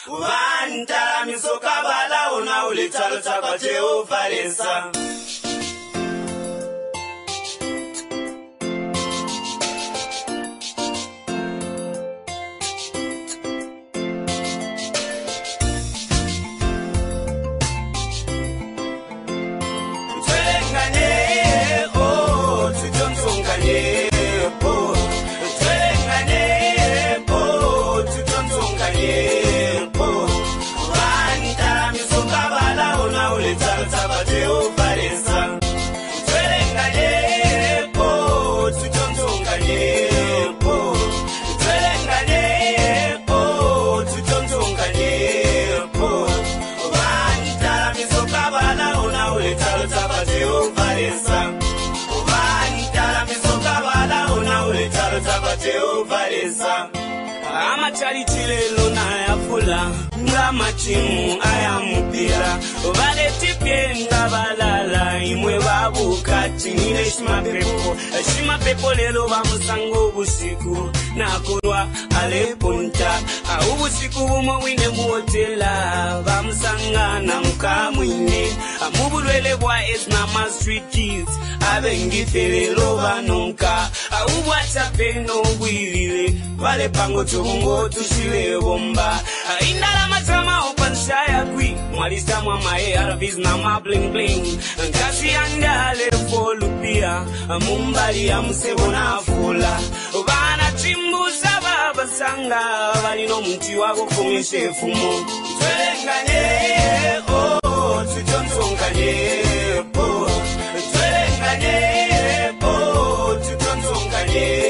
Vanta misoka bala una ulitalo tapate ufaresa. Amachari chilelo na ya fula nga machimu ayamupira vale tipienga balala imwe babuka chinile shima pepo lelo bamusango busiku nakulwa aleponta ubusiku bumo wine muotela bamusanga na mukamwine amubulwele bwa esna ma street kids abengifelelo banonka ubwacha peno bwilile vale pango chungo tushile bomba indala machama opanshaya kwi mwalista mwamae arabiz na ma bling bling kasi andale folupia mumbali ya msebo na fula bana chimbuza baba sanga bali no mti wako kumeshe fumo twelenganye oh tutonzonganye oh twelenganye oh tutonzonganye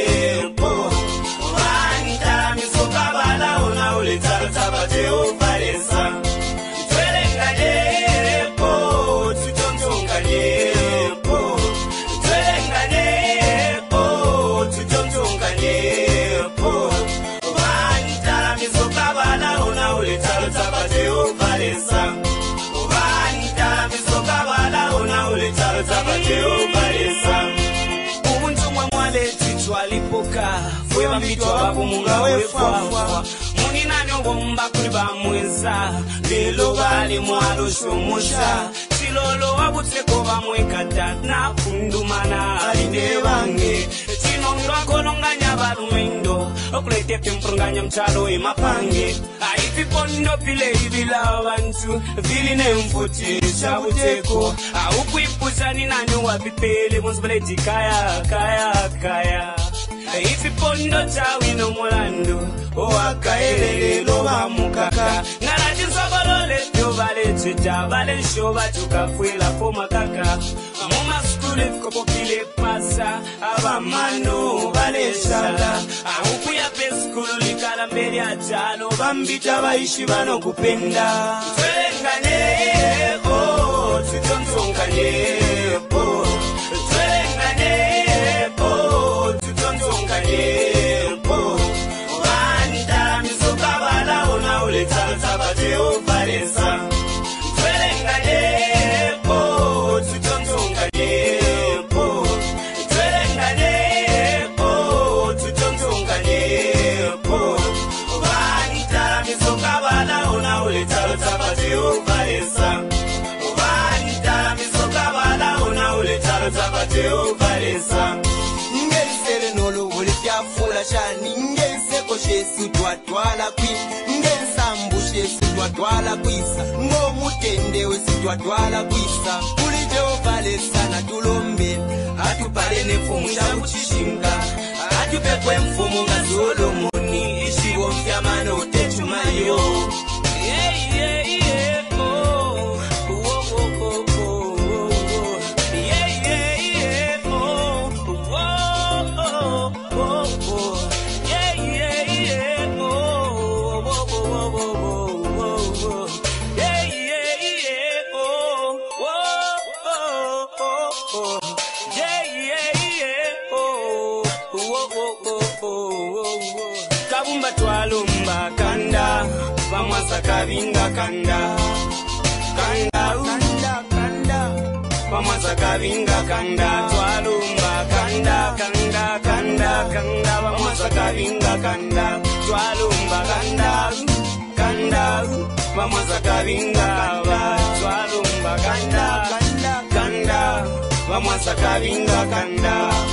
tabate ufaresa twelenganye po tutonzonganye po twelenganye po tutonzonganye po vanta misoka bala una ulitalo tabate ufaresa vanta misoka bala una ulitalo tabate ufaresa ubuntu mwale titwalipoka fwe bambitwa bakumunga wefa Ninanyo bomba kuliba mweza lelo bali mwalo shomusha chilolo wabuteko bamwekata na kundumana alinde bange chinondo akolonganya balumendo okulete kempunganya mchalo emapange aifi pondo pile ibila abantu viline mfuti chabuteko ukwipuza ninanyo wapipele monsbeleti kaya Ifi pondo chawino mulando Oakaelele loba mukaka Naraji sobolole Yo vale chita Vale shoba chuka fuela Foma kaka Muma skule Kopo kile pasa Aba mano Vale shala Ukuya peskulu Likala mbeli achalo Bambita baishi bano kupenda Twelengane Oh tutonzongane Oh Twelengane Oh tutonzongane Oh Vanta misoka bala una ulitalo tabate ufaresa Twelengane Oh tutonzongane Oh Twelengane Oh tutonzongane Oh Vanta misoka bala una ulitalo tabate ufaresa Vanta misoka bala una ulitalo tabate ufaresa Shesu twatwala kwi ngensambu shesu twatwala kwisa ngomutende wesi twatwala kwisa kuli Jehova lesana tulombe atupale nefumu shabuchishinga atupekwe mfumu nga Solomoni ishiwo mfyamano utechumayo Kabumba twalumba kanda Vamwasa kavinga kanda Kanda Vamwasa kavinga kanda Twalumba kanda Vamwasa kavinga kanda Twalumba kanda vamwaza kavinga swalumba kanda kanda kanda vamwaza kavinga kanda